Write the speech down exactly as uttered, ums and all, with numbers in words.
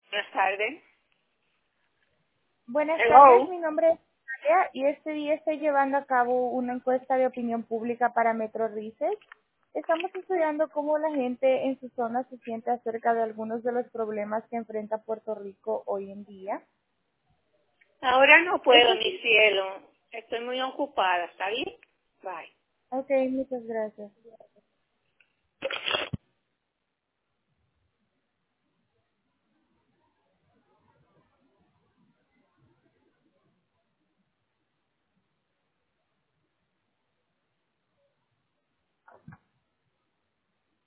Buenas tardes. Buenas tardes, Hello. mi nombre es María y este día estoy llevando a cabo una encuesta de opinión pública para Metro Research. Estamos estudiando cómo la gente en su zona se siente acerca de algunos de los problemas que enfrenta Puerto Rico hoy en día. Ahora no puedo, Esto mi sí. cielo. Estoy muy ocupada, ¿está bien? Bye. Ok, muchas gracias.